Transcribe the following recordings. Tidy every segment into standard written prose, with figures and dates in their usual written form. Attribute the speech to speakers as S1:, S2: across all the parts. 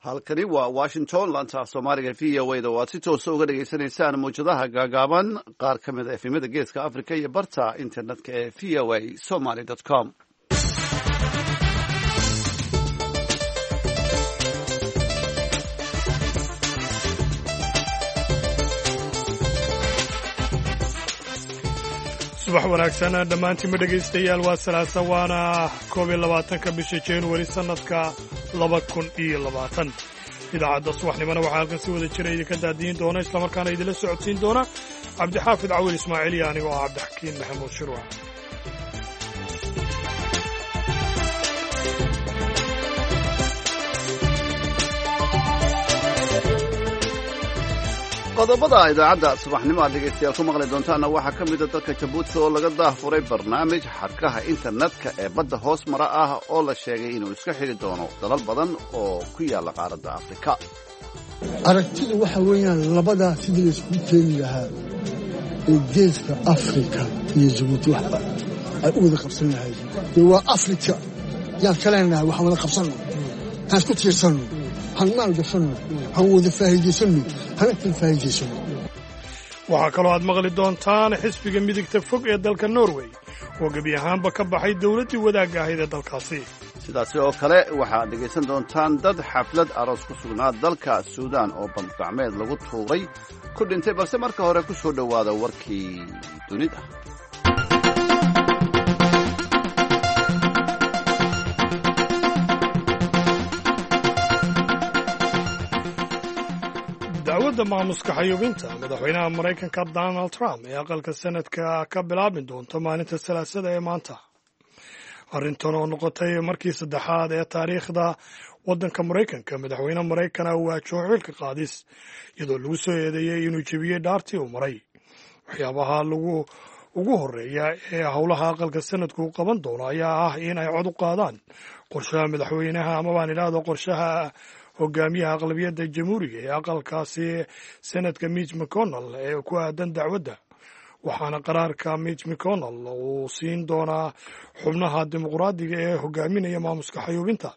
S1: halkani waa washington laanta af soomaaliga v o da oo aad si toosa uga dhagaysanaysaan mawjadaha gaagaaban qaar ka mid a efemyada geeska africa iyo barta internetka ee v o a somaly com
S2: subax wanaagsan dhammaantiinma dhegaystayaal waa salaasa waana 22 bisha januari sannadka 2020 idaacadda subaxnimona waxaa halkan si wada jira idinka daadiyin doona islamarkaana idinla socodsiin doona cabdixaafid cawil ismaaciil iyo anigoo ah cabdixakiin maxamuud shirwa
S1: qodobada idaacadda subaxnimo aad dhegaystayaal ku maqli doontaanna waxaa ka mida dalka jabuuti oo laga daahfuray barnaamij xadhkaha internetka ee badda hoos mara ah oo la sheegay inuu iska xidhi doono dalal badan oo ku yaalla qaaradda afrika
S3: aragtida waxa weeyaan labadaa sidii laysku keeni lahaa ee geeska afrika iyo jabuuti waxba ay u wada qabsan lahayd dee waa afrika yaan ka leenahay waxaan wada qabsanno haan isku tiirsanno han maal gashanno han wada faa'iidaysanno hana kala faa'iidaysanno
S2: waxaa kaloo aad maqli doontaan xisbiga midigta fog ee dalka norway oo gebi ahaanba ka baxay dowladdii wadaagga ahayd ee dalkaasi
S1: sidaasi oo kale waxaad dhegaysan doontaan dad xaflad aroos ku sugnaa dalka suudaan oo bandgacmeed lagu tuuray ku dhintay balse marka hore ku soo dhowaada warkii dunida
S2: dacwadda maamuska xayuubinta madaxweynaha maraykanka donald trump ee aqalka sanadka ka bilaabi doonta maalinta salaasada ee maanta arrintan oo noqotay markii saddexaad ee taariikhda waddanka maraykanka madaxweyne maraykana uu waajaho xilka qaadis iyadoo lagu soo eedeeyey inuu jebiyey dhaartii uu maray waxyaabaha ugu horreeya ee howlaha aqalka sanadku u qaban doono ayaa ah in ay cod u qaadaan qorshaha madaxweynaha ama baan idhaahdo qorshaha hogaamiyaha aqlabiyadda jamhuuriga ee aqalkaasi senadka mitch mcconnell ee ku aadan dacwadda waxaana qaraarka mitch mcconnell uu siin doonaa xubnaha dimuqraadiga ee hogaaminaya maamuska xayuubinta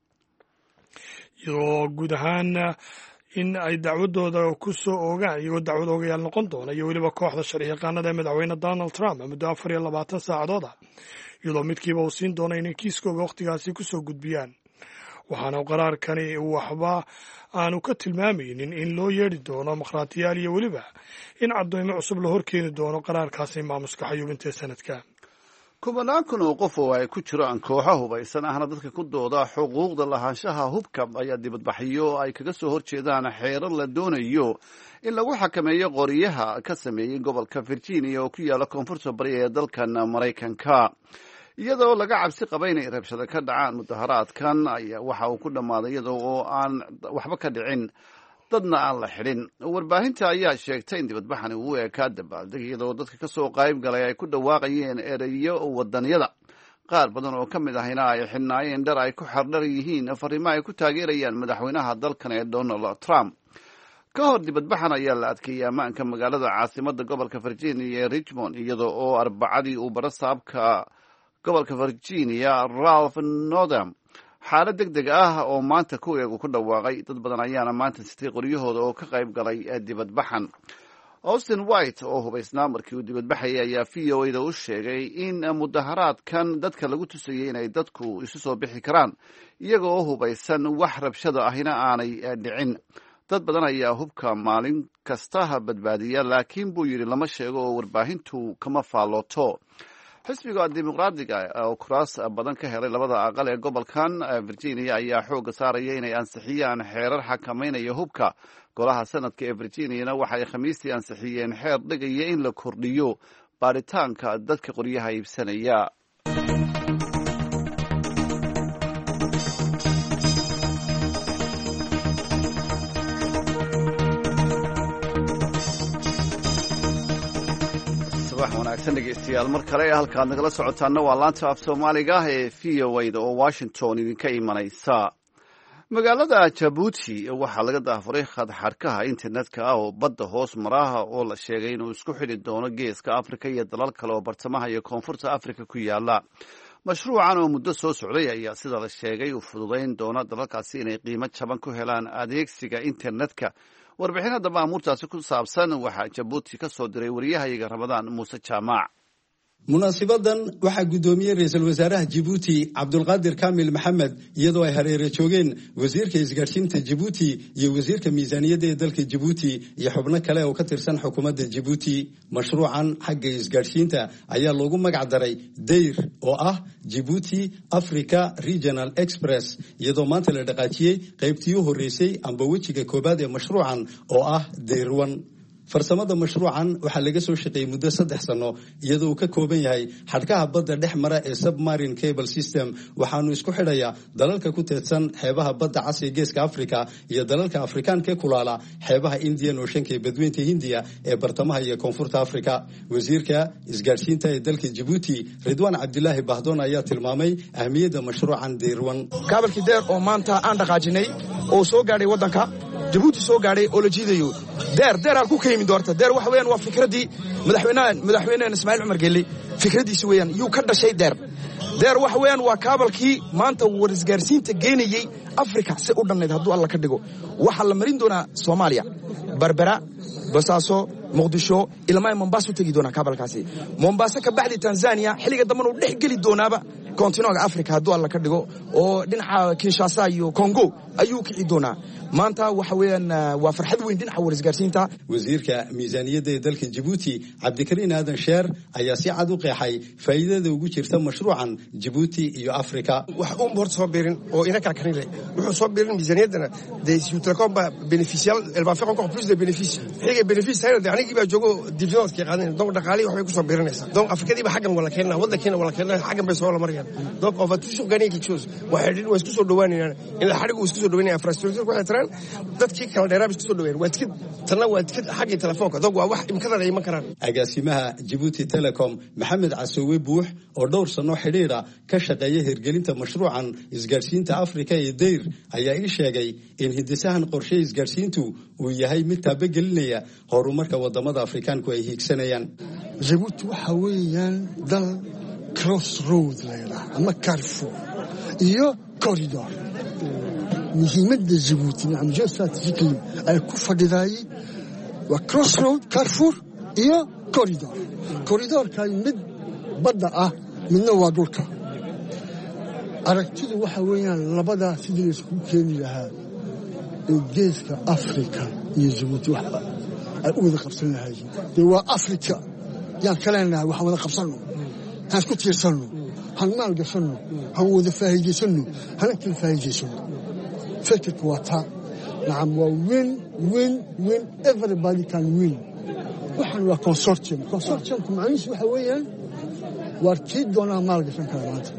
S2: iyadoo guud ahaan in ay dacwadooda ku soo oogaan iyagoo dacwad oogayaal noqon doona iyo weliba kooxda sharci yaqaanada ee madaxweyne donald trump muddo 24 saacadood ah iyadoo midkiiba uu siin doona inay kiiskooga wakhtigaasi ku soo gudbiyaan waxaana qaraarkani waxba aanu ka tilmaamaynin in loo yeedhi doono makhraatiyaal iyo weliba in caddooymo cusub la horkeeni doono qaraarkaasi maamuska xayuubinta ee sanadka
S1: kubanaan kun oo qof oo ay ku jiraan kooxo hubaysan ahna dadka ku dooda xuquuqda lahaanshaha hubka ayaa dibadbaxyo ay kaga soo horjeedaan xeerar la doonayo in lagu xakameeyo qoriyaha ka sameeyey gobolka virginia oo ku yaalla koonfurta bari ee dalkan maraykanka iyadoo laga cabsi qaba inay rabshado ka dhacaan mudaharaadkan ayaa waxa uu ku dhammaaday iyadoo oo aan waxba ka dhicin dadna aan la xidhin warbaahinta ayaa sheegtay in dibadbaxani uu ekaa dabaaldeg iyadoo dadka ka soo qayb galay ay ku dhawaaqayeen ereyo wadaniyada qaar badan oo ka mid ahina ay xidhnaayeen dhar ay ku xardhar yihiin fariimo ay ku taageerayaan madaxweynaha dalkan ee donald trump ka hor dibadbaxan ayaa la adkeeyey ammaanka magaalada caasimadda gobolka virginia ee richmond iyadoo oo arbacadii uu barasaabka gobolka virginia ralph northam xaalad deg deg ah oo maanta ku eegu ku dhawaaqay dad badan ayaana maanta sitay qoryahooda oo ka qayb galay dibadbaxan austin white oo hubaysnaa markii uu dibadbaxayay ayaa v o da u sheegay in mudaharaadkan dadka lagu tusayay inay dadku isu soo bixi karaan iyaga oo hubaysan wax rabshada ahina aanay dhicin dad badan ayaa hubka maalin kasta badbaadiya laakiin buu yidhi lama sheego oo warbaahintu kama faallooto xisbiga dimuqraadiga oo kuraas badan ka helay labada aqal ee gobolkan virginia ayaa xoogga saaraya inay ansixiyaan xeerar xakameynaya hubka golaha sanadka ee virginiana waxay khamiistii ansixiyeen xeer dhigaya in la kordhiyo baaritaanka dadka qoryaha iibsanaya wanaagsan dhegeystayaal mar kale halkaad nagala socotaana waa laanta af soomaaliga ee v o da oo washington idinka imanaysa magaalada jabuuti waxaa laga daafuray xadhkaha internetka ah oo badda hoos maraha oo la sheegay inuu isku xidhi doono geeska afrika iyo dalal kale oo bartamaha iyo koonfurta afrika ku yaala mashruucan oo muddo soo socday ayaa sida la sheegay uu fududayn doona dalalkaasi inay qiimo jaban ku helaan adeegsiga internetka. warbixin haddaba amuurtaasi ku saabsan waxaa jabuuti ka soo diray wariyahayaga Ramadaan Muuse Jaamac.
S4: munaasibadan waxaa gudoomiyey ra'iisul wasaaraha Djibouti Cabdulqaadir Kaamil Maxamed iyadoo ay hareere joogeen wasiirka isgaarsiinta Djibouti iyo wasiirka miisaaniyadda dalka Djibouti iyo xubno kale oo ka tirsan xukuumadda Djibouti. mashruucan xagga isgaarsiinta ayaa loogu magac daray DEIR oo ah Djibouti Africa Regional Express iyadoo maanta la dhaqaajiyey qaybtii u horeysay amba wejiga koobaad ee mashruucan oo ah DEIR 1. farsamada mashruucan waxaa laga soo shaqeeyay muddo 3 sano iyadoo uu ka kooban yahay xadhkaha badda dhex mara ee submarine cable system waxaanu isku xidhayaa dalalka ku teedsan xeebaha badda cas ee geeska Afrika iyo dalalka Afrikaanka ee kulaala xeebaha Indian Ocean ee badweynta Hindiya ee bartamaha iyo koonfurta Afrika. wasiirka isgaarsiinta ee dalka Djibouti Ridwaan Cabdilaahi Bahdoon ayaa tilmaamay ahmiyadda mashruucan DEIR 1.
S5: kaabalkii DEIR oo maanta aan dhaqaajinay oo soo gaaray wadanka Djibouti soo gaaray oo la jiidayo DEIR ku kaymin doorta DEIR waxa weeyaan waa fikradii madaxweynaha Ismaaciil Cumar Geelle fikradiisa weeyaan yuu ka dhashay DEIR waxa weeyaan waa kaabalkii maanta warisgaarsiinta geenayay Afrika si u dhannayd hadduu alla ka dhigo waxa la marin doonaa Soomaaliya Berbera Boosaaso Muqdisho ilaa Mombasa u tagi doonaa kaabalkaasi Mombasa ka bacdi Tanzania xiliga damban uu dhex gali doonaaba kontinooga Afrika hadduu alla ka dhigo oo dhinaca Kinshasa iyo Congo ayuu kici doonaa. maanta waxa weeyaan waa farxad weyn dhinaca warisgaarsiinta.
S4: wasiirka miisaaniyadda ee dalka Djibouti Cabdikariin Aadan Sheer ayaa si cad u qeexay faa'iidada ugu jirta mashruucan Djibouti iyo Afrika.
S6: wax uu bort soo biirin oo ina ka karinay wuxuu soo biirin miisaaniyaddana des Telecom ba bénéficial elle va faire encore plus de bénéfices. xiga bénéfice hayr anigii baa joogo dividends ka qaadan donc dhaqaale wax bay ku soo biirinaysaa donc Afrikadii ba xagan wala keenna wadankeena wala keenna xagan bay soo la marayaan donc on va toujours gagner quelque chose. waxay dhig way isku soo dhawaanayaan in xarigu isku soo dhawaanayaan infrastructure waxay tiraan dadkii kala dheeraab isku soo dhaweeyeen waa iskid tanna waa iskid xagga telefoonka donc waa wax imkada ay ma karaan.
S4: agaasimaha Djibouti Telecom Maxamed Casoowe Buux oo dhowr sano xiriira ka shaqeeyay hirgelinta mashruucan isgaarsiinta Afrika ee DEIR ayaa ii sheegay in hindisahan qorshe isgaarsiintu uu yahay mid taabagelinaya horumarka wadamada Afrikaanku ay hiigsanayaan.
S3: Djibouti waxa weeyaan dal crossroad leeyahay ama Carrefour iyo corridor. muhiimadda Djibouti macam geostrategically ay ku fadhiday waa crossroad Carrefour iyo corridorka mid badda ah midna waa dhulka. aragtidu waxa weeyaan labada sidii la isku keeni lahaa ee geeska Afrika iyo Djibouti waxa ay u wada qabsan lahaayeen waa Afrika yaan kalena waxa wada qabsano taas ku tiirsano hal maal gasano han wada faa'iideysano han kala faa'iideysano. فكرة وطا نعم win everybody can win. وحن وكونسورتيوم كمعنيش وحويا واركيد دونا مالقشان كلامات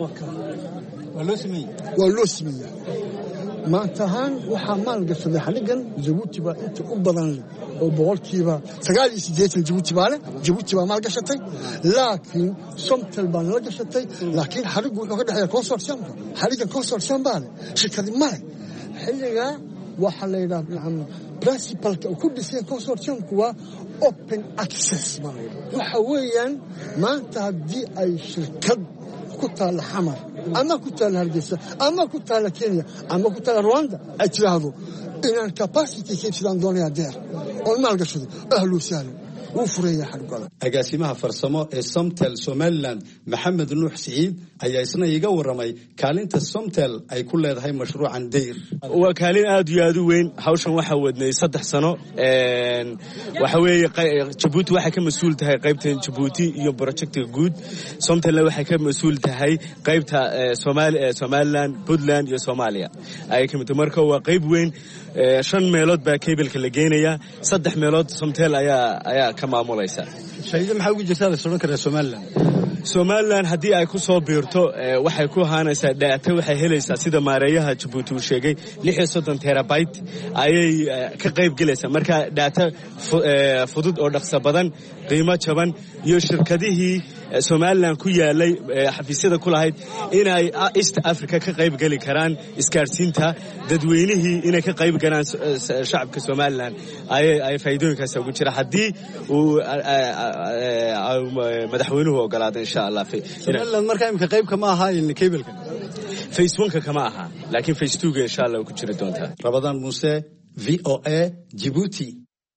S3: واللوسمية ما انتهان وحا مالقشان حلقا جبوتي با انت أبضان وبغولكيبا سقالي سيديت جبوتي با مالقشتي لكن سمت البان لقشتي لكن حرقوا وقد حيا كونسورتيوم بالي شكرا مالي xilliga waxa la yiraahdaa principalka ku dhisay consortiumku waa open access waxa weeyaan maanta hadii ay shirkad ku taal Xamar ama ku taal Hargeysa ama ku taal Kenya ama ku taal Rwanda ay tiraahdo inaan capacity keepsidaan doonaya DEIR oo maalgashado ahlu sahlan وفرية حرقة.
S4: agaasimaha farsamo ee Somtel Somaliland Maxamed Nuux Saciid ayaa isna iga waramay kaalinta Somtel ay ku leedahay mashruucan DEIR.
S7: waa kaalin aad iyo aad u weyn hawshan waxa wadnay 3 sano waxa weeye Djibouti waxa ka mas'uul tahay qaybta Djibouti iyo projectka guud. Somtel waxa ka mas'uul tahay qaybta Somaliland Puntland iyo Soomaaliya ay ka mid markaa waa qayb weyn 5 meelood baa cable-ka la geenaya 3 meelood Somtel ayaa ka maamulaysa.
S4: shayda maxaa ugu jirtaa la soo karaa
S7: Somaliland haddii ay ku soo biirto waxay ku haanaysaa data waxay helaysaa sida maareeyaha Djibouti uu sheegay 36 terabyte ayay ka qayb galaysaa marka data fudud oo dhaqso badan qiimo jaban iyo shirkadihii somalilan ku yaalay xafiisyada ku lahayd inay east africa ka qayb geli karaan isgaarsiinta dadweynihii inay ka qayb galaan shacabka somalilan ay faa'iidooyinkaas ugu jira haddii uu madaxweynuhu ogolaado insha allah
S4: somalilan markaa imika qayb kama aha cableka
S7: face 1ka kama aha laakiin face 2ga insha allah ku jiri doontaa.
S4: Rabadaan Muuse, VOA, Djibouti.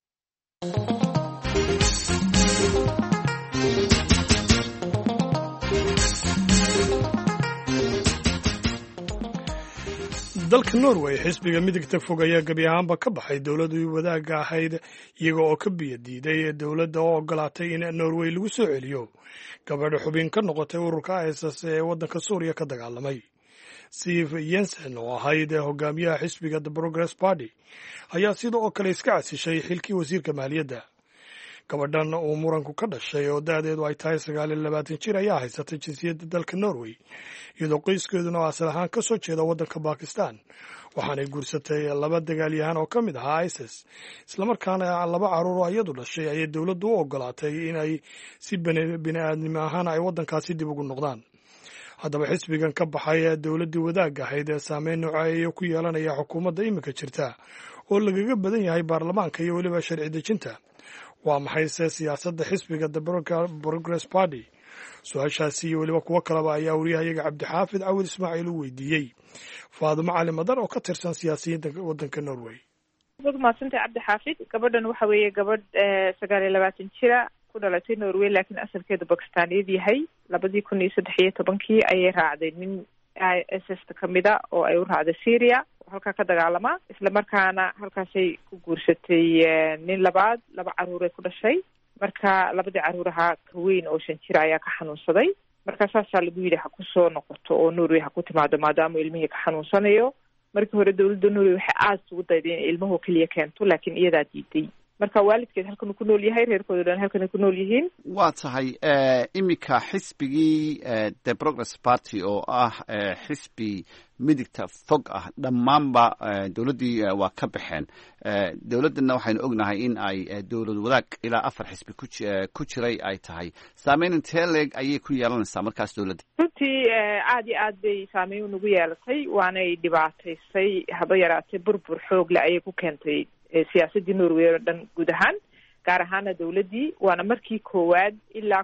S2: dalka Norway xisbiga midigta fog ayaa gebi ahaanba ka baxay dowladii wadaagga ahayd iyaga oo ka biyadiiday dowladda oo ogolaatay in Norway lagu soo celiyo gabadha xubin ka noqotay ururka ISIS ee waddanka Suuriya ka dagaalamay. Siv Jensen oo ahayd hogaamiyaha xisbiga The Progress Party ayaa sidoo kale iska casishay xilkii wasiirka maaliyadda. gabadhan uu muranku ka dhashay oo da'deedu ay tahay 29 jir ayaa haysatay jinsiyadda dalka Norway iyadoo qoyskeeduna asal ahaan ka soo jeeda waddanka Pakistan waxaanay guursatay laba dagaalyahan oo ka mid ahaa ISIS islamarkaana laba caruur oo iyadu dhashay ayay dowladdu u ogolaatay inay si bini'aadnimo ahaan ay waddankaasi dib ugu noqdaan. haddaba xisbigan ka baxay dowladdii wadaagga ahayd ee saameyn nooceeya ku yeelanaya xukuumadda iminka jirta oo lagaga badan yahay baarlamaanka iyo weliba sharci dejinta. waa maxay se siyaasadda xisbiga The Progress Party? su-aashaasi iyo weliba kuwo kaleba ayaa wariyahayaga cabdixaafid cawil ismaaciil u weydiiyey faadumo cali madar oo ka tirsan siyaasiyiinta waddanka Norway.
S8: maasanta cabdixaafid, gabadhan waxa weeye gabadh 29 jira ku dhalatay Norway laakiin asalkeedu Bakistaaniyad yahay. 2013 ayay raacday nin ISIS ka mida oo ay u raacday Syria halka ka dagaalama isla markaana halkaasay ku guursatay nin laba caruur ay ku dhashay. marka labadii caruuraha ka weyn oo 5 jir ayaa ka xanuunsaday. marka saasaa lagu yidhi ha ku soo noqoto oo Norway ha ku timaado maadaama ilmihii ka xanuunsanayo. markii hore dowladda Norway waxay aad ugu dayday in ilmuhu kaliya keento laakiin iyadaa diiday. marka waalidkeed halkan ku nool yahay, reerkooda dhan halkan ku nool yihiin.
S1: waa tahay imika xisbigii The Progress Party oo ah xisbi midigta fog ah dhammaanba dowladdii waa ka baxeen. dowladdana waxaynu ognahay in ay dowlad wadaag ilaa 4 xisbi ku jiray ay tahay. saameyn intee leeg ayay ku yeelanaysaa markaas dowladda?
S8: runtii aad iyo aad bay saameyn ugu yeelatay waanay dhibaataysay haba yaraatay burbur xoog leh ayay ku keentay siyaasadii Norway oo dhan guud ahaan gaar ahaana dowladdii. waana markii koowaad ilaa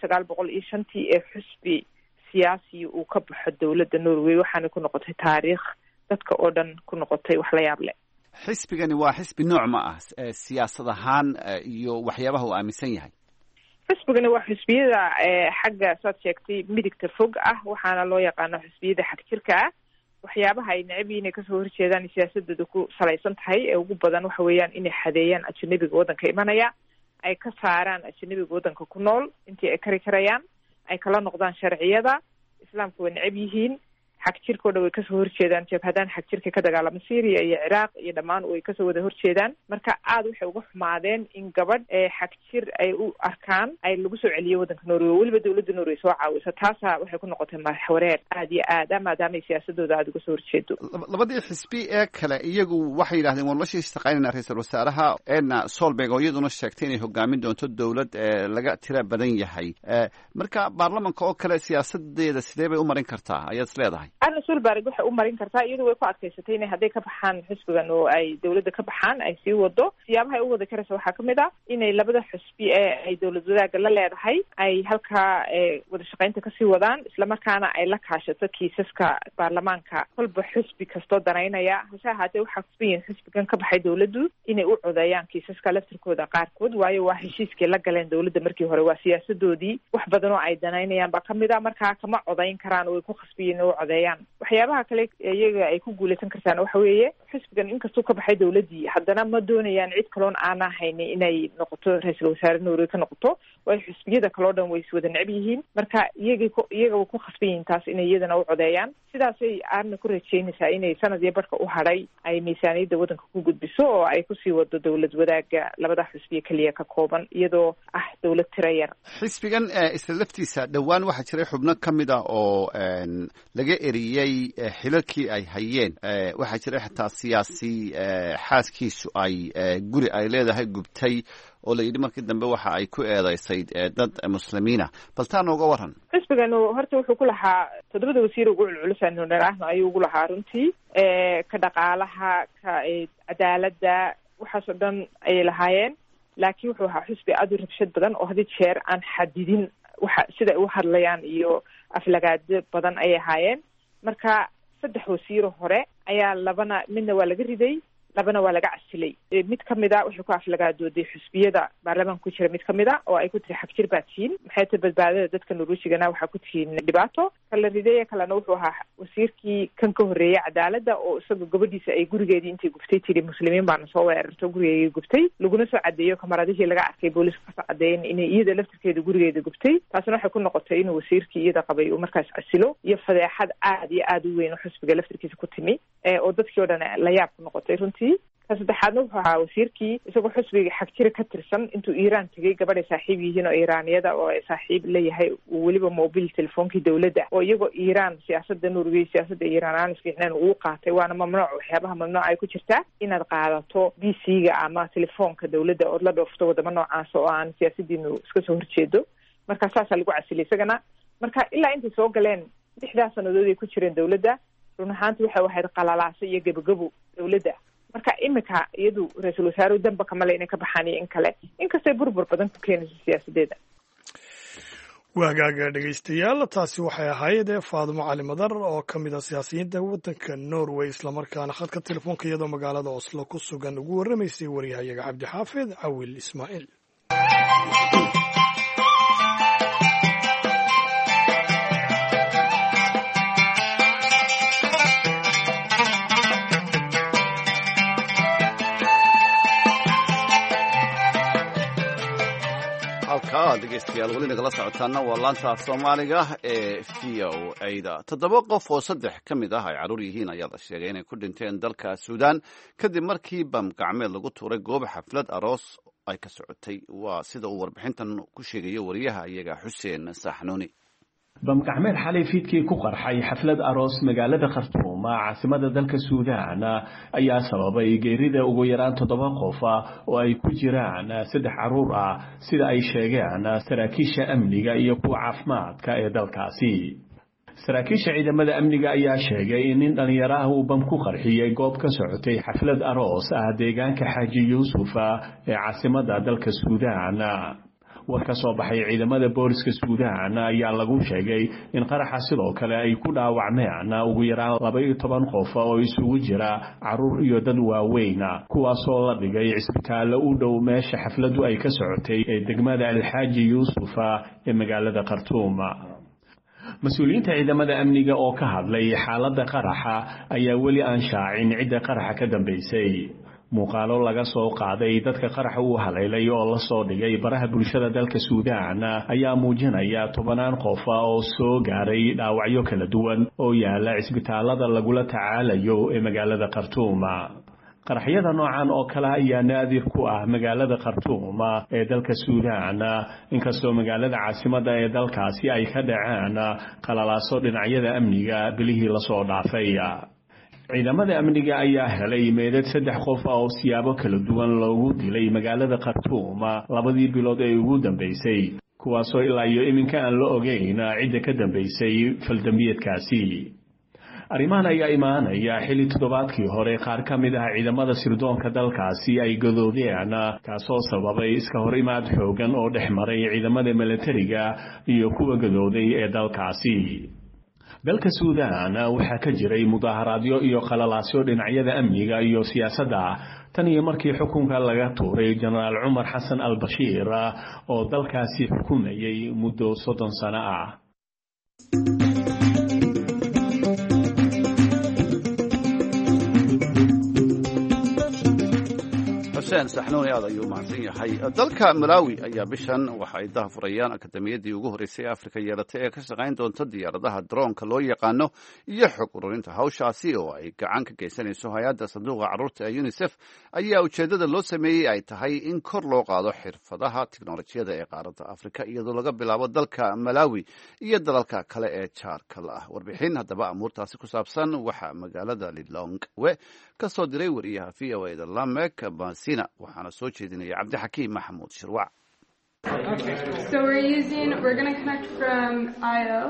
S8: 1905 ee xisbi siyaasi uu ka baxo dowladda Norway waxaana ku noqotay taariikh dadka oo dhan ku noqotay wax la yaab leh.
S1: xisbigani waa xisbi nooc ma ah siyaasad ahaan iyo waxyaabaha uu aaminsan yahay?
S8: xisbigani waa xisbiyada xagga saad sheegtay midigta fog ah waxaana loo yaqaano xisbiyada xag jirka ah. waxyaabaha ay necab yihiin inay kasoo horjeedaan siyaasadooda ku salaysan tahay ee ugu badan waxa weeyaan inay xadeeyaan ajnabiga waddanka imanaya, ay ka saaraan ajnabiga waddanka ku nool intii ay kari karayaan, ay kala noqdaan sharciyada islaamka. way necab yihiin xag jirkoo dhan way kasoo horjeedaan. jabhadaan xag jirka ka dagaalama Syria iyo Ciraaq iyo dhammaan way kasoo wada horjeedaan. marka aad waxay uga xumaadeen in gabadh xag jir ay u arkaan ay lagu soo celiyo waddanka Norway, weliba dowladda Norway soo caawisa. taasa waxay ku noqotay madaxwareer aad iyo aad maadaama ay siyaasadooda aad uga soo horjeedo.
S1: labadii xisbi ee kale iyagu waxay yidhahdeen waan la shaqaynayna ra-iisul wasaaraha Erna Solberg oo iyaduna sheegtay inay hogaamin doonto dowlad laga tira badan yahay. marka baarlamanka oo kale siyaasadeeda sidee bay u marin kartaa ayaad is leedahay?
S8: Erna Solberg waxay u marin kartaa iyadu way ku adkaysatay inay hadday ka baxaan xisbigan oo ay dowladda ka baxaan ay sii wado. siyaabaha ay u wada karaysa waxaa ka mid ah inay labada xisbi ee ay dowlad wadaagga la leedahay ay halkaa wada shaqaynta kasii wadaan islamarkaana ay la kaashato kiisaska baarlamaanka kolba xisbi kastoo danaynaya. hase ahaatee waxaa kusbayin xisbigan ka baxay dowladdu inay u codeeyaan kiisaska laftirkooda qaarkood waayo waa heshiiskay la galeen dowladda markii hore, waa siyaasadoodii. wax badan oo ay danaynayaan baa ka mid ah. markaa kama codayn karaan oo way ku khasbiyiin inay u codeeyaan. waxyaabaha kale iyaga ay ku guulaysan kartaan waxa weeye xisbigan inkastuu ka baxay dowladdii haddana ma doonayaan cid kaloon aana haynin inay noqoto ra-iisul wasaare Norway ka noqoto. waayo xisbiyada kaloo dhan way iswada necab yihiin. marka iyaga way ku khasban yihiin taas inay iyadana u codeeyaan. sidaasay aadna ku rajaynaysaa inay sanad iyo barhka u hadhay ay miisaaniyadda waddanka ku gudbiso oo ay kusii wado dowlad wadaagga labada xisbiya keliya ka kooban iyadoo ah dowlad tira yar.
S1: xisbigan isla laftiisa dhowaan waxaa jiray xubno ka mid ah oo laga eriyey xilalkii ay hayeen waxaa jira xitaa siyaasi xaaskiisu ay guri ay leedahay gubtay oo la yidhi markii dambe waxa ay ku eedeysay dad muslimiina bal taa nooga waran
S8: xisbiganu horta wuxuu ku lahaa 7 wasiir ugu culculusano dheeraahna ayuu ugu lahaa runtii ka dhaqaalaha ka cadaaladda waxaasoo dhan ayay lahaayeen laakiin wuxuu ahaa xisbi aad u rabshad badan oo hadii jeer aan xadidin waxa sida u hadlayaan iyo aflagaado badan ayay ahaayeen marka 3 wasiir hore ayaa midna waa laga riday labana waa laga casilay mid kamida wuxuu ku aflagaadooday xisbiyada baarlamaanka ku jira mid kamida oo ay ku tiri xagjir baatiin maxay tahay badbaadada dadka Norwegian waxa ku tihiin dhibaato kala riday kalena wuxuu ahaa wasiirkii kan ka horeeyay cadaaladda oo isaga gabadhiisa ay gurigeedii intay guftay tiri muslimiin baan soo weerartay gurigeedii guftay laguna soo cadeeyo kamaradihii laga arkay booliska ka cadeeyeen inay iyada laftirkeeda gurigeeda guftay taasina waxay ku noqotay inuu wasiirkii iyada qabay uu markaas casilo iyo fadeexad aad u weyn oo xisbiga laftirkiisa ku timi oo dadkii oo dhan la yaab ku noqotay saddexaadna wuxuu ahaa wasiirkii isagoo xisbiga xagjira ka tirsan intuu Iiraan tagay gabadha saaxiib yihiin oo Iiraaniyada oo saaxiib leeyahay waliba mobile telefonkii dawladda oo iyagoo Iiraan siyaasadda Norway siyaasadda Iiraan aan fiicnaan uu qaatay waana mamnuuc waxyaabaha mamnuuc ay ku jirtaa inaad qaadato PC-ga ama telefonka dawladda oo la dhoofto wadamo noocaas oo aan siyaasadiinu iska soo horjeedo marka saas lagu casilay isagana marka ilaa intii soo galeen 6 sanadood ay ku jireen dawladda run ahaantii waxay ahayd qalalaasay iyo gabagabo dawladda marka imika iyadu ra'iisul wasaaruhu damba kamale inay ka baxaan in kale inkastay burbur badan ku keenayso siyaasadeeda
S2: waagaaga dhegeystayaal taasi waxay ahayd Faadimo Cali Madar oo kamid ah siyaasiyiinta waddanka Norway isla markaana khadka telefoonka iyadoo magaalada Oslo ku sugan ugu warramaysay wariyahayaga Cabdi Xaafid Awil Ismaaciil
S1: dhegeystayaal weli nagala socotaana waa laanta Soomaaliga ee VOA-da 7 qof oo 3 ka mid ah ay caruur yihiin ayaa la sheegay inay ku dhinteen dalka Suudaan kadib markii bam gacmeed lagu tuuray goob xaflad aroos ay ka socotay waa sida uu warbixintan ku sheegayo wariyaha iyaga Xuseen Saxnuuni
S9: bam gacmeed xalay fiidkii ku qarxay xaflad aroos magaalada Khartoum caasimada dalka Suudaan ayaa sababay geerida ugu yaraan 7 qof oo ay ku jiraan 3 caruur ah sida ay sheegeen saraakiisha amniga iyo kuwa caafimaadka ee dalkaasi saraakiisha ciidamada amniga ayaa sheegay in nin dhalinyaro ah uu bam ku qarxiyay goob ka socotay xaflad aroos deegaanka Xaaji Yuusuf ee caasimada dalka Suudaan war ka soo baxay ciidamada booliska Suudaan ayaa lagu sheegay in qaraxa sidoo kale ay ku dhaawacmeen ugu yaraan 12 qof oo isugu jira caruur iyo dad waaweyn kuwaas oo la dhigay isbitaal u dhow meesha xafladu ay ka socotay ee degmada Alxaaji Yuusuf ee magaalada Khartoum mas'uuliyiinta ciidamada amniga oo ka hadlay xaaladda qaraxa ayaa weli aan shaacin cidda qaraxa ka dambeysay muuqaalo laga soo qaaday dadka qaraxa uu haleelay oo la soo dhigay baraha bulshada dalka Suudaan ayaa muujinaya 10 qof oo soo gaaray dhaawacyo kala duwan oo yaala isbitaalada lagula tacaalayo ee magaalada Khartoum qaraxyada noocan oo kale ayaa naadir ku ah magaalada Khartoum ee dalka Suudaan inkastoo magaalada caasimada ee dalkaasi ay ka dhaceen qalalaaso dhinacyada amniga bilihii la soo dhaafay ciidamada amniga ayaa helay meedad 3 qof oo siyaabo kala duwan loogu dilay magaalada Khartoum 2 bilood ee ugu dambeysay kuwaas oo ilaa iyo iminka aan la ogeyn cidda ka dambeysay faldambiyeedkaasi arrimahan ayaa imaanaya xilli toddobaadkii hore qaar ka mid ah ciidamada sirdoonka dalkaasi ay gadoodeen kaasoo sababay iska hor imaad xoogan oo dhexmaray ciidamada militariga iyo kuwa gadooday ee dalkaasi dalka Suudaan waxaa ka jiray mudaharaadyo iyo qalalaasyo dhinacyada amniga iyo siyaasadda tan iyo markii xukunka laga tuuray Generaal Umar Hassan al-Bashir oo dalkaasi xukumayay muddo 30 sano ah
S1: xuseen saxnuuni aad ayuu mahadsan yahay. dalka Malawi ayaa bishan waxa ay daahfurayaan akademiyadii ugu horeysay Afrika yeelatay ee ka shaqayn doonta diyaaradaha droonka loo yaqaano iyo xog ururinta. hawshaasi oo ay gacan ka geysanayso hay-adda sanduuqa carruurta ee UNICEF ayaa ujeeddada loo sameeyey ay tahay in kor loo qaado xirfadaha tiknolojiyada ee qaaradda Afrika iyadoo laga bilaabo dalka Malawi iyo dalalka kale ee jaarka la ah. warbixin haddaba amuurtaasi ku saabsan waxaa magaalada Lilongwe ka soo diray wariyaha VOA da Lamek Basina waxaana soo jeedinaya Cabdixakiim Maxamuud Shirwac.
S10: So we're going to connect from IO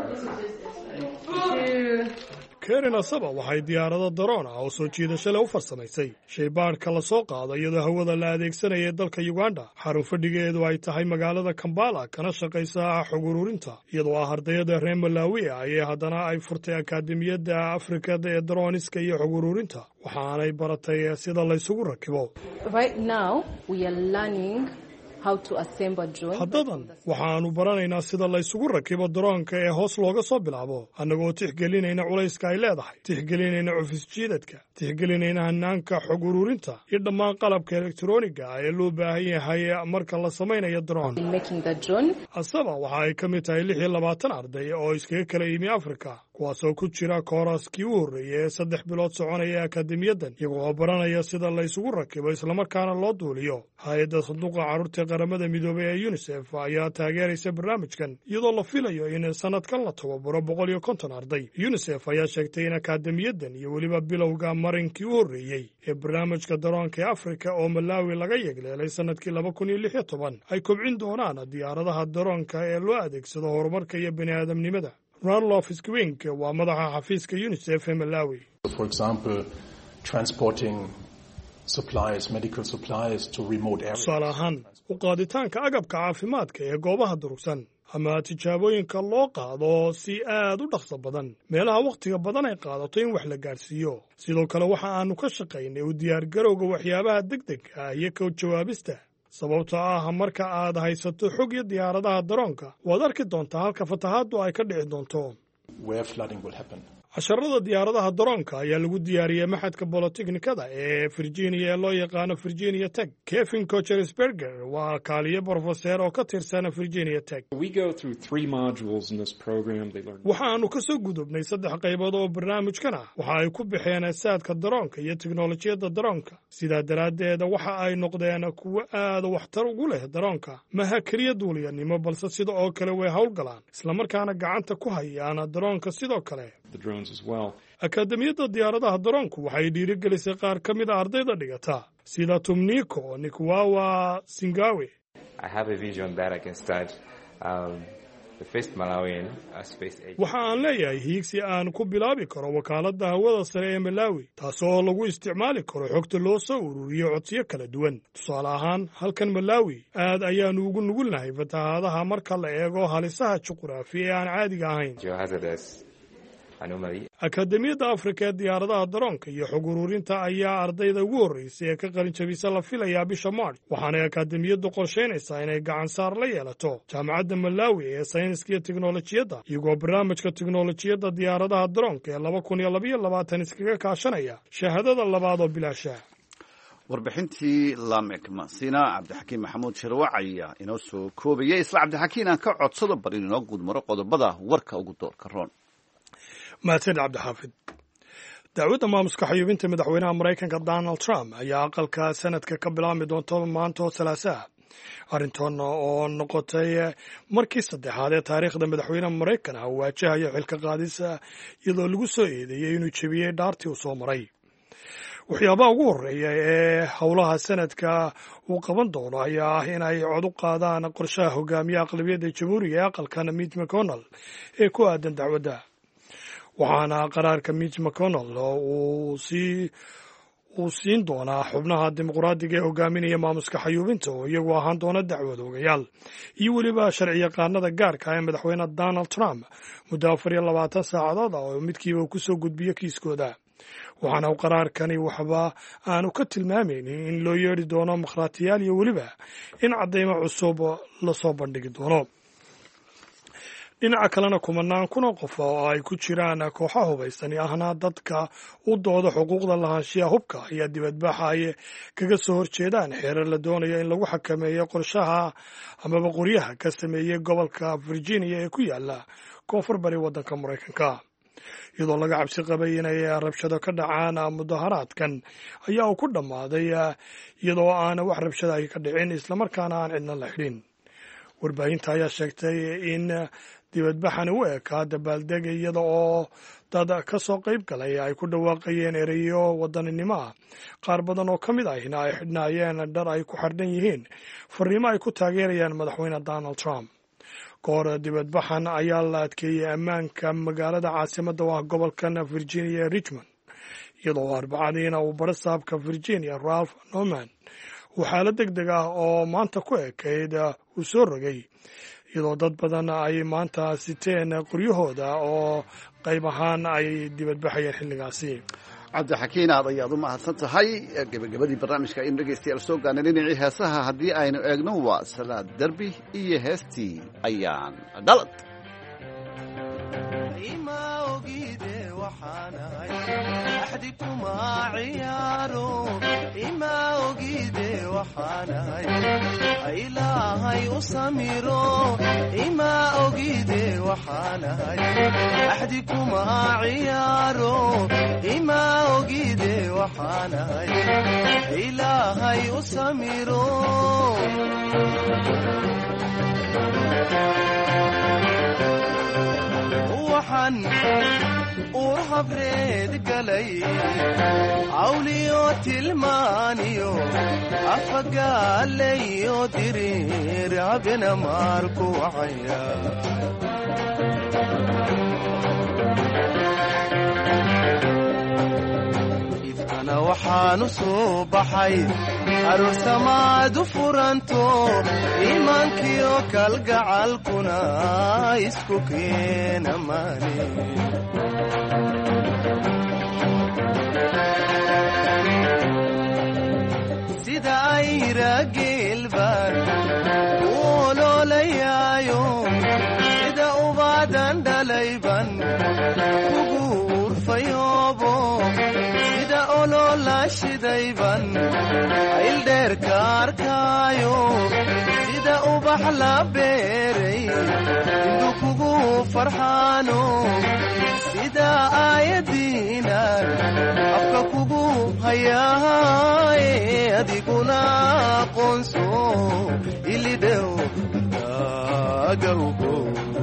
S10: to
S2: Karen Asaba waxay diyaarado daroon ah oo soo jiidasho leh u farsamaysay shaybaadhka la soo qaado iyadoo hawada la adeegsanaya dalka Uganda. xarun fadhigeedu ay tahay magaalada Kampala kana shaqaysa xog ururinta iyadoo ardayda reer Malawi ay haddana ay furtay akaademiyadda Afrikada ee drooniska iyo xog ururinta waxaanay baratay sida la isugu rakibo.
S11: Right now we are learning how to assemble drones.
S2: Haddadan waxaanu baranaynaa sida la isugu rakibo droonka ee hoos looga soo bilaabo annagoo tixgelinayna culayska ay leedahay, tixgelinayna cufis jiidadka, tixgelinayna hannaanka xog ururinta iyo dhammaan qalabka elektarooniga ee loo baahan yahay marka la samaynayo drone. Asaba waxa ay ka mid tahay 26 arday oo iskaga kala yimi Afrika kuwaasoo ku jira kooraskii u horreeyay ee 3 bilood soconaya akaademiyadan iyagoo baranaya sida la isugu rakibo islamarkaana loo duuliyo. hay-adda sanduuqa carruurta qaramada midoobay ee UNICEF ayaa taageeraysa barnaamijkan iyadoo la filayo in sanadkan la tababaro 150 arday. UNICEF ayaa sheegtay in akaademiyadan iyo weliba bilowga marinkii u horreeyey ee barnaamijka daroonka ee Afrika oo Malawi laga yegleelay sanadkii 2016 ay kobcin doonaan diyaaradaha daroonka ee loo adeegsado horumarka iyo bini'aadamnimada. Ranlof Skwink waa madaxa xafiiska UNICEF ee Malawi.
S12: For example, transporting medical supplies to remote areas.
S2: Tusaale ahaan, u qaaditaanka agabka caafimaadka ee goobaha durugsan ama tijaabooyinka loo qaado si aad u dhaqso badan meelaha wakhtiga badan ay qaadato in wax la gaarsiiyo. sidoo kale waxa aanu ka shaqaynay u diyaargarowga waxyaabaha degdega ah iyo ka jawaabista. sababtoo ah marka aad haysato xog iyo diyaaradaha daroonka waad arki doontaa halka fatahaaddu ay ka dhici doonto. casharada diyaaradaha daroonka ayaa lagu diyaariyey maxadka bolotechnikada ee Virginia ee loo yaqaano Virginia Tech. Kevin Kochersberger waa kaaliye professor oo ka tirsan Virginia Tech. waxaanu ka soo gudubnay 3 qaybood oo barnaamijkan ah waxa ay ku bixeen asaadka daroonka iyo tiknoolajiyada daroonka. sidaa daraaddeed waxa ay noqdeen kuwo aad waxtar ugu leh daroonka maha keliya duuliyanimo balse sidoo oo kale way howlgalaan islamarkaana gacanta ku hayaan daroonka sidoo kale. akaademiyadda diyaaradaha daroonku waxay dhiirigelisay qaar ka mid a ardayda dhigata sida Tumniko Nikwawa Singawe. waxa aan leeyahay hiigsi aan ku bilaabi karo wakaaladda hawada sare ee Malawi taasoo lagu isticmaali karo xogta loo soo ururiyo codsiyo kala duwan. tusaale ahaan halkan Malawi aad ayaanu ugu nugulnahay fatahaadaha marka la eego halisaha juqraafi ee aan caadiga ahayn. akaademiyadda Afrika ee diyaaradaha daroonka iyo xog ururinta ayaa ardayda ugu horreysay ee ka qalin jabisa la filayaa bisha Maarch waxaana akaademiyaddu qorsheynaysaa inay gacan saar la yeelato jaamacadda Malawi ee sayniska iyo tiknoolajiyadda iyagoo barnaamijka tiknoolajiyadda diyaaradaha daroonka ee 2022 iskaga kaashanaya shahaadada labaad oo bilaasha.
S1: warbixintii Lamek Masina Cabdixakiim Maxamuud Shirwac ayaa inoo soo koobayay. isla Cabdixakiim aan ka codsado bal inoo gudmaro qodobada warka ugu doorka roon.
S2: mahadsan Cabdixaafid. dacwadda maamuska xayuubinta madaxweynaha Maraykanka Donald Trump ayaa aqalka sanadka ka bilaabmi doonta maanta oo Salaasaha. arrintan oo noqotay markii 3aad ee taariikhda madaxweynaha Maraykanka uu waajahayo xilka qaadisa iyadoo lagu soo eedeeyay inuu jebiyey dhaartii uu soo maray. waxyaabaha ugu horreeya ee howlaha sanadka uu qaban doono ayaa ah in ay cod u qaadaan qorshaha hogaamiyaha aqlabiyadda jamhuuriga ee aqalkan Mitch McConnell ee ku aadan dacwadda. waxaana qaraarka Mitch McConnell uu siin doonaa xubnaha dimuqraadiga ee hogaaminaya maamuska xayuubinta oo iyagu ahaan doona dacwad ogayaal iyo weliba sharciyaqaanada gaarka ee madaxweyne Donald Trump muddo 24 saacadood oo midkiiba ku soo gudbiyo kiiskooda. waxaana qaraarkani waxba aanu ka tilmaamaynin in loo yeedhi doono makhraatiyaal iyo weliba in caddaymo cusub la soo bandhigi doono. dhinaca kalena kumanaan kuna qof oo ay ku jiraan kooxa hubaysan ahna dadka u dooda xuquuqda lahaanshiyaha hubka ayaa dibadbaxa ay kaga soo horjeedaan xeerar la doonayo in lagu xakameeyo qorshaha amaba qoryaha ka sameeyey gobolka virginia ee ku yaala koonfur bari waddanka maraykanka iyadoo laga cabsi qabay inay rabshado ka dhacaan mudaharaadkan ayaa uu ku dhammaaday iyadoo aan wax rabshada ay ka dhicin islamarkaana aan cidna la xidhin warbaahinta ayaa sheegtay in dibadbaxani u ekaa dabaaldeg iyada oo dad ka soo qayb galay ay ku dhawaaqayeen ereyo wadaninimo ah qaar badan oo ka mid ahina ay xidhnaayeen dhar ay ku xardhan yihiin fariimo ay ku taageerayaan madaxweyne Donald Trump kahor dibadbaxan ayaa la adkeeyey ammaanka magaalada caasimadda waa gobolkan Virginia Richmond iyadoo arbacadiina uu barasaabka Virginia Ralph Norman uu xaalad degdeg ah oo maanta ku ekayd uu soo rogay iyadoo dad badan ay maanta siteen qoryahooda oo qayb ahaan ay dibadbaxayeen xilligaasi
S1: cabdixakiin aad ayaad u mahadsan tahay gebagabadii barnaamijka aynu dhegaystayaal soo gaarnay dhinacii heesaha haddii aynu eegno waa Salaad Derbi iyo heestii Ayaan Dhalad
S13: ilaahay u samiro ima ogide waxaanahay axdi kuma ciyaaro ima ogide waxaanahay ilaahay u samiro waxaan ur habreed galay awliyo tilmaaniyo afagaalayo diriir habena maarku wacaya ifkana waxaanu soo baxay aroosamaadu furanto iimaankiyo kalgacalkuna isku keena maani sida ayra geelbaan u oloolayaayo sida ubaadan dhalayban kugu urfayoobo sida oloola shidayban ayldheerka arkaayo sida ubax la beeray indu kugu farxaano sida aayadiinan afka kugu hayaaye adiguna aqoonso ilidhow agawgo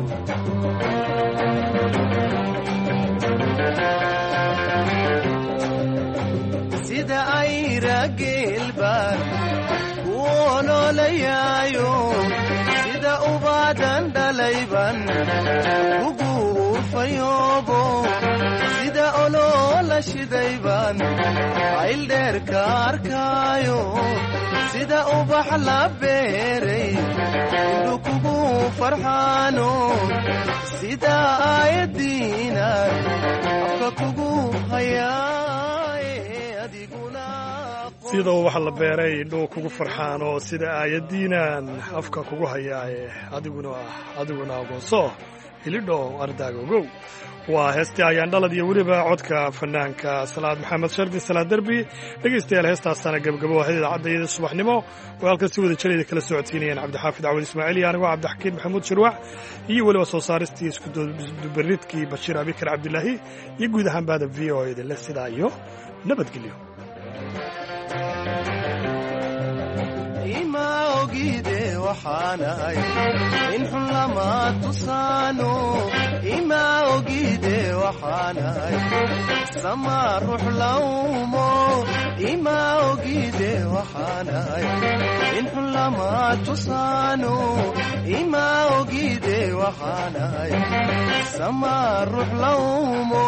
S13: sida ayra geelbaan ku oloolayaayo sida ubaadan dhalayban kugu urfayoobo sida oloola shidayban ayldheerka arkaayo sida ubax la beeray indu kugu farxaano sida aayadiinan afka kugu hayaaye adiguna
S2: sida ubax la beeray indhuhu kugu farxaan oo sida aayadiinan afka kugu hayaaye adiguna aqoonso ilidho ardaaga ogow waa heestii Ayaan Dhalad iyo weliba codka fanaanka Salaad Maxamed Shardi Salaad Derbi dhegaystayaal heestaasana gabagabo waa idaacadda subaxnimo oo halka si wada jireeda kala socodsiinayaan Cabdixaafid Cawil Ismaaciil iyo aniga Cabdixakiin Maxamuud Shirwac iyo weliba soo saaristii isku dubaridkii Bashiir Abikar Cabdilaahi iyo guud ahaan baada VOA la sidaa iyo nabadgelyo
S13: ima ogide waxaanahay in xun lama tusaano ima ogide waxaanahay sama ruux lawmo ima ogide waxaanahay in xun lama tusaano ima ogide waxaanahay sama ruux lawmo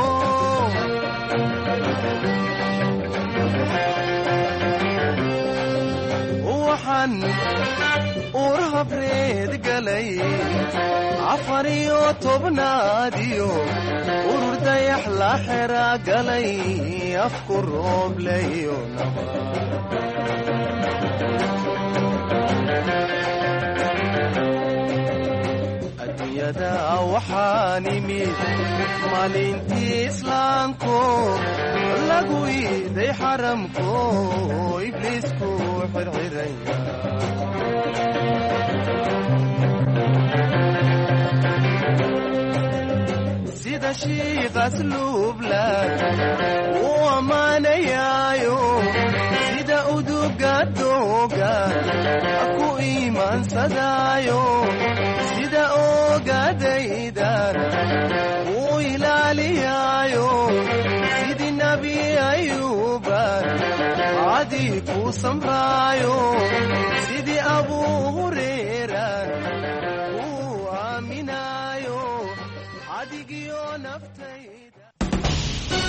S13: waxaan ur habreed galay 14 urur dayax la xira galay afku rooblayo naba adduunyada waxaan imid maalintii islaamku lagu iiday xaramku ibliisku xirxiraya sida shiiqas luubla uu ammaanayaayo sida uduga dooga ku iimaansadaayo sida ogadaydan uu ilaaliyaayo sidii nabi ayuuban cadii ku samraayo sidii abuu hureeran